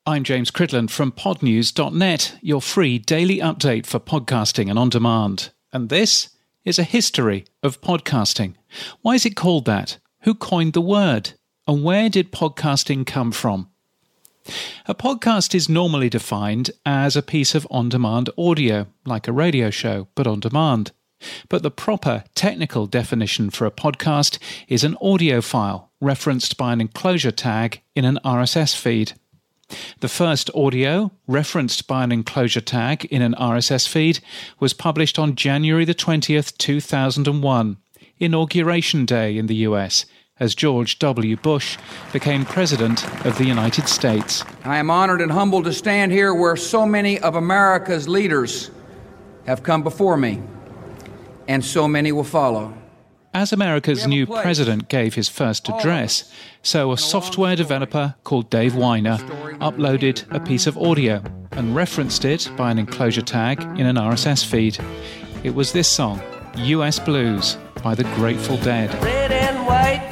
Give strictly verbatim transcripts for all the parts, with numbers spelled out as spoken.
I'm James Cridland from pod news dot net, your free daily update for podcasting and on demand. And this is a history of podcasting. Why is it called that? Who coined the word? And where did podcasting come from? A podcast is normally defined as a piece of on-demand audio, like a radio show, but on demand. But the proper technical definition for a podcast is an audio file referenced by an enclosure tag in an R S S feed. The first audio, referenced by an enclosure tag in an R S S feed, was published on January the twentieth, two thousand one, Inauguration Day in the U S, as George W. Bush became President of the United States. I am honored and humbled to stand here where so many of America's leaders have come before me, and so many will follow. As America's new president gave his first address, so a software developer called Dave Winer uploaded a piece of audio and referenced it by an enclosure tag in an R S S feed. It was this song, U S Blues, by the Grateful Dead. Red and white,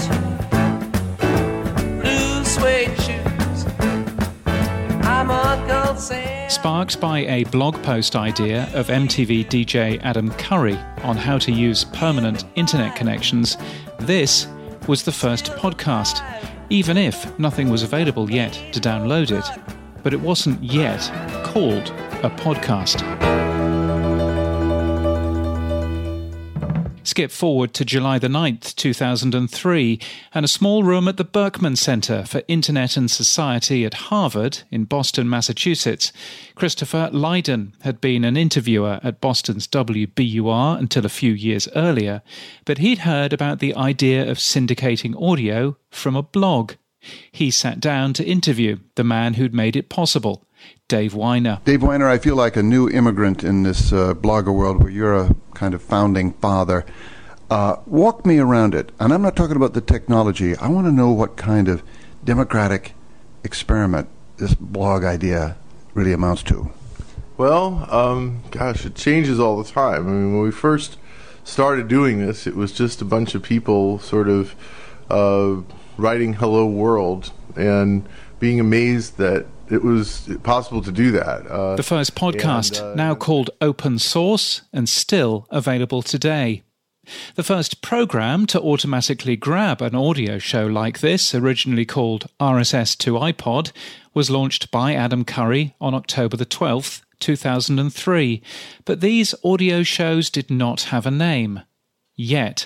blue suede shoes. I'm Uncle Sam. Sparked by a blog post idea of M T V D J Adam Curry on how to use permanent internet connections, this was the first podcast, even if nothing was available yet to download it. But it wasn't yet called a podcast. Skip forward to July the ninth, two thousand three, and a small room at the Berkman Center for Internet and Society at Harvard in Boston, Massachusetts. Christopher Lydon had been an interviewer at Boston's W B U R until a few years earlier, but he'd heard about the idea of syndicating audio from a blog. He sat down to interview the man who'd made it possible, Dave Winer. Dave Winer, I feel like a new immigrant in this uh, blogger world where you're a kind of founding father. Uh, walk me around it. And I'm not talking about the technology. I want to know what kind of democratic experiment this blog idea really amounts to. Well, um, gosh, it changes all the time. I mean, when we first started doing this, it was just a bunch of people sort of uh, writing Hello World and being amazed that it was possible to do that. Uh, the first podcast, and, uh, now called Open Source and still available today. The first program to automatically grab an audio show like this, originally called R S S to iPod, was launched by Adam Curry on October the twelfth, two thousand three. But these audio shows did not have a name. Yet.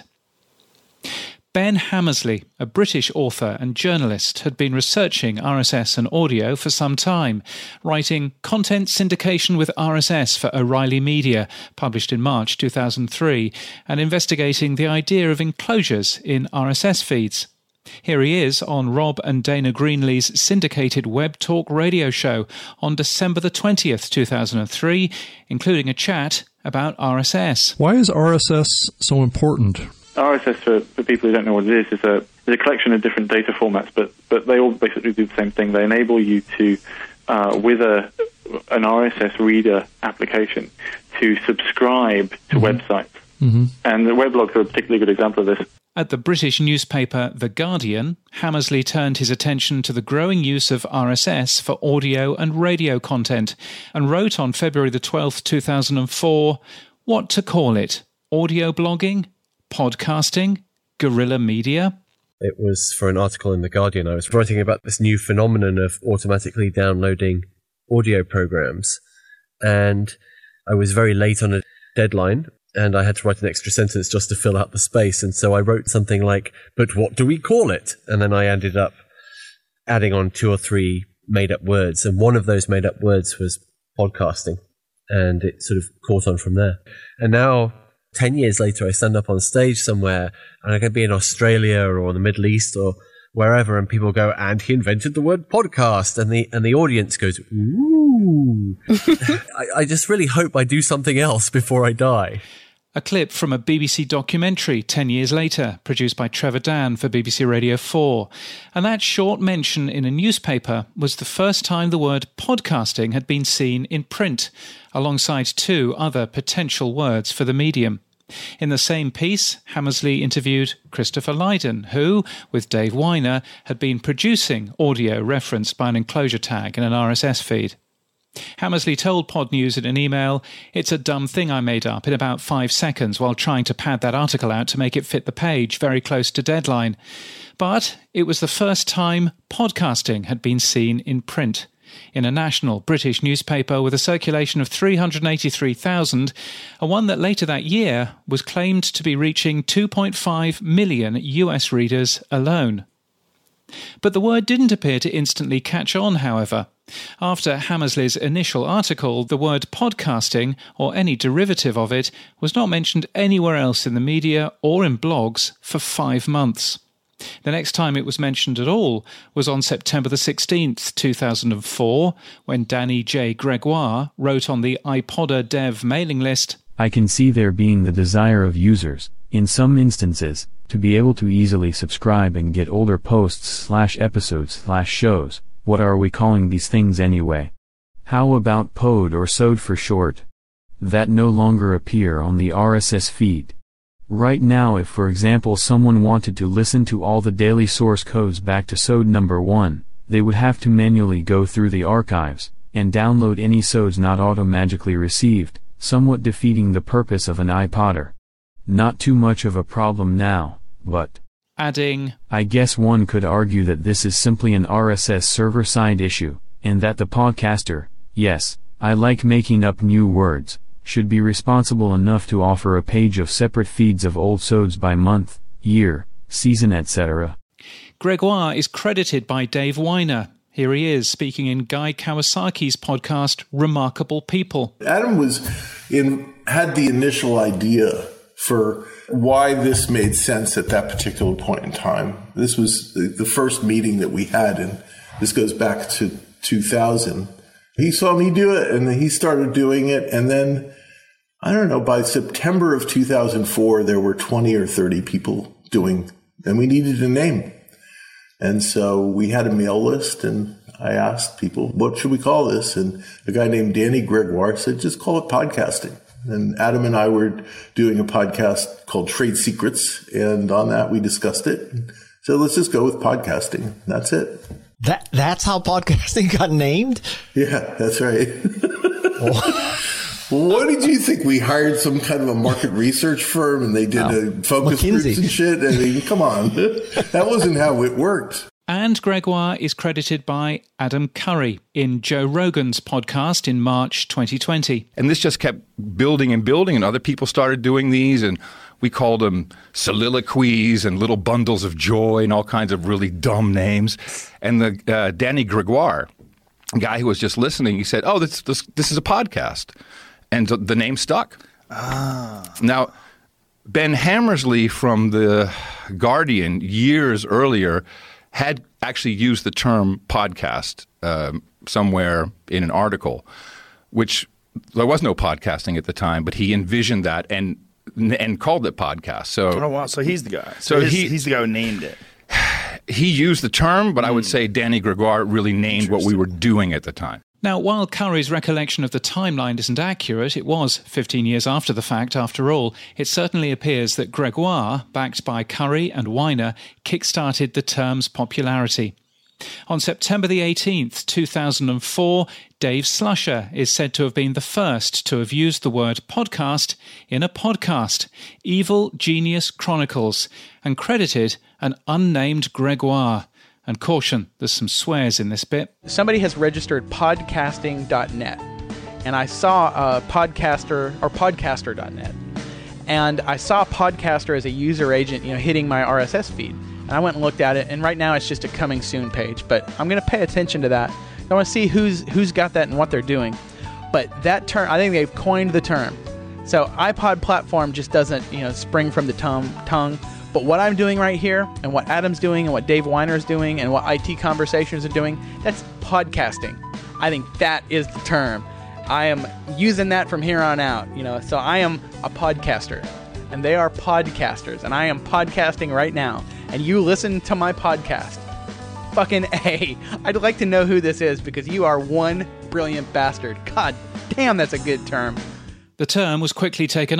Ben Hammersley, a British author and journalist, had been researching R S S and audio for some time, writing Content Syndication with R S S for O'Reilly Media, published in March two thousand three, and investigating the idea of enclosures in R S S feeds. Here he is on Rob and Dana Greenlee's syndicated web talk radio show on December the twentieth, two thousand three, including a chat about R S S. Why is R S S so important? R S S, for, for people who don't know what it is, is a, is a collection of different data formats, but, but they all basically do the same thing. They enable you to, uh, with a an R S S reader application, to subscribe to mm-hmm. websites. Mm-hmm. And the weblogs are a particularly good example of this. At the British newspaper The Guardian, Hammersley turned his attention to the growing use of R S S for audio and radio content, and wrote on February the twelfth, two thousand four, what to call it? Audio blogging? Podcasting? Guerrilla media? It was for an article in The Guardian. I was writing about this new phenomenon of automatically downloading audio programs. And I was very late on a deadline, and I had to write an extra sentence just to fill out the space. And so I wrote something like, but what do we call it? And then I ended up adding on two or three made-up words. And one of those made-up words was podcasting. And it sort of caught on from there. And now, ten years later, I stand up on stage somewhere, and I could be in Australia or the Middle East or wherever, and people go, and he invented the word podcast, and the and the audience goes, ooh. I, I just really hope I do something else before I die. A clip from a B B C documentary ten years later, produced by Trevor Dann for B B C Radio four. And that short mention in a newspaper was the first time the word podcasting had been seen in print, alongside two other potential words for the medium, In the same piece, Hammersley interviewed Christopher Lydon, who, with Dave Weiner, had been producing audio referenced by an enclosure tag in an R S S feed. Hammersley told Pod News in an email, "It's a dumb thing I made up in about five seconds while trying to pad that article out to make it fit the page, very close to deadline. But it was the first time podcasting had been seen in print. In a national British newspaper with a circulation of three hundred eighty-three thousand, and one that later that year was claimed to be reaching two point five million U S readers alone." But the word didn't appear to instantly catch on, however. After Hammersley's initial article, the word podcasting, or any derivative of it, was not mentioned anywhere else in the media or in blogs for five months. The next time it was mentioned at all was on September the sixteenth, two thousand four, when Danny J. Gregoire wrote on the iPodder dev mailing list, "I can see there being the desire of users, in some instances, to be able to easily subscribe and get older posts slash episodes slash shows. What are we calling these things anyway? How about pod or sod for short? That no longer appear on the R S S feed. Right now, if for example someone wanted to listen to all the daily source codes back to sod number one, they would have to manually go through the archives, and download any sods not auto-magically received, somewhat defeating the purpose of an iPodder. Not too much of a problem now, but..." Adding, "I guess one could argue that this is simply an R S S server-side issue, and that the podcaster, yes, I like making up new words, should be responsible enough to offer a page of separate feeds of old sods by month, year, season, et cetera" Gregoire is credited by Dave Weiner. Here he is, speaking in Guy Kawasaki's podcast, Remarkable People. Adam was in had the initial idea for why this made sense at that particular point in time. This was the, the first meeting that we had, and this goes back to two thousand. He saw me do it, and then he started doing it, and then, I don't know, by September of two thousand four, there were twenty or thirty people doing, and we needed a name. And so we had a mail list, and I asked people, what should we call this? And a guy named Danny Gregoire said, just call it podcasting. And Adam and I were doing a podcast called Trade Secrets, and on that we discussed it. So let's just go with podcasting. That's it. That That's how podcasting got named? Yeah, that's right. What did you think? We hired some kind of a market research firm and they did oh, a focus McKinsey. groups and shit? I mean, come on. That wasn't how it worked. And Gregoire is credited by Adam Curry in Joe Rogan's podcast in March twenty twenty. And this just kept building and building, and other people started doing these, and we called them soliloquies and little bundles of joy and all kinds of really dumb names. And the uh, Danny Gregoire, a guy who was just listening, he said, oh, this this, this is a podcast. And the name stuck. Ah. Now, Ben Hammersley from The Guardian years earlier had actually used the term podcast um, somewhere in an article, which there was no podcasting at the time, but he envisioned that and and called it podcast. So, oh wow! So he's the guy. So, so his, he, he's the guy who named it. He used the term, but mm. I would say Danny Gregoire really named what we were doing at the time. Now, while Curry's recollection of the timeline isn't accurate, it was fifteen years after the fact, after all, it certainly appears that Gregoire, backed by Curry and Weiner, kick-started the term's popularity. On September the eighteenth, two thousand four, Dave Slusher is said to have been the first to have used the word podcast in a podcast, Evil Genius Chronicles, and credited an unnamed Gregoire. And caution, there's some swears in this bit. Somebody has registered podcasting dot net, and I saw a podcaster, or podcaster dot net, and I saw podcaster as a user agent, you know, hitting my R S S feed. And I went and looked at it, and right now it's just a coming soon page, but I'm going to pay attention to that. I want to see who's who's got that and what they're doing. But that term, I think they've coined the term. So iPod platform just doesn't, you know, spring from the tongue. tongue. But what I'm doing right here, and what Adam's doing, and what Dave Weiner's doing, and what I T Conversations are doing, that's podcasting. I think that is the term. I am using that from here on out. You know, so I am a podcaster, and they are podcasters, and I am podcasting right now. And you listen to my podcast. Fucking A. I'd like to know who this is, because you are one brilliant bastard. God damn, that's a good term. The term was quickly taken up.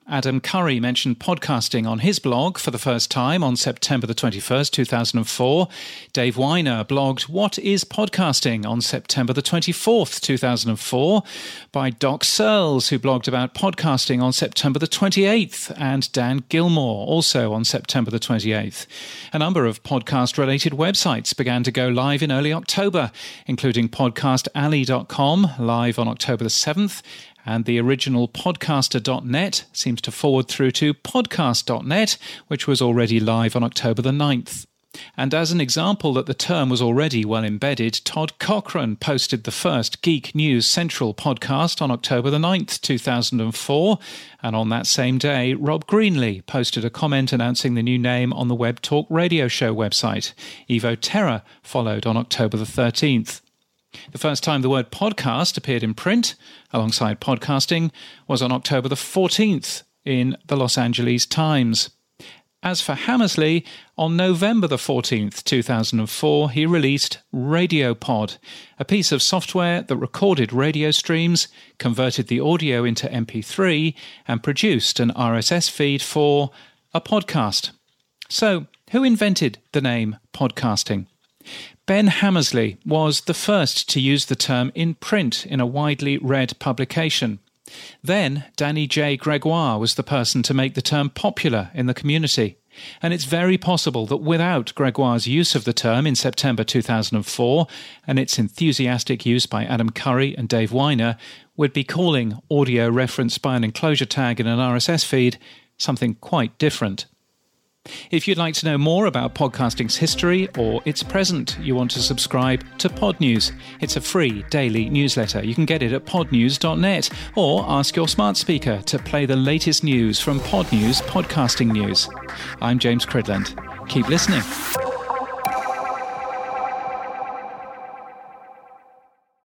Adam Curry mentioned podcasting on his blog for the first time on September the twenty-first, two thousand four. Dave Weiner blogged What is Podcasting on September the twenty-fourth, two thousand four, by Doc Searles, who blogged about podcasting on September the twenty-eighth, and Dan Gilmore, also on September the twenty-eighth. A number of podcast-related websites began to go live in early October, including podcast alley dot com, live on October the seventh, and the original podcaster dot net seems to forward through to podcast dot net, which was already live on October the ninth. And as an example that the term was already well embedded, Todd Cochran posted the first Geek News Central podcast on October the ninth, two thousand four, and on that same day, Rob Greenlee posted a comment announcing the new name on the Web Talk Radio Show website. Evo Terra followed on October the thirteenth. The first time the word podcast appeared in print, alongside podcasting, was on October the fourteenth in the Los Angeles Times. As for Hammersley, on November the fourteenth, two thousand four, he released RadioPod, a piece of software that recorded radio streams, converted the audio into M P three, and produced an R S S feed for a podcast. So, who invented the name podcasting? Ben Hammersley was the first to use the term in print in a widely read publication. Then, Danny J. Gregoire was the person to make the term popular in the community. And it's very possible that without Gregoire's use of the term in September two thousand four, and its enthusiastic use by Adam Curry and Dave Weiner, we'd be calling audio referenced by an enclosure tag in an R S S feed something quite different. If you'd like to know more about podcasting's history or its present, you want to subscribe to Pod News. It's a free daily newsletter. You can get it at pod news dot net or ask your smart speaker to play the latest news from Pod News Podcasting News. I'm James Cridland. Keep listening.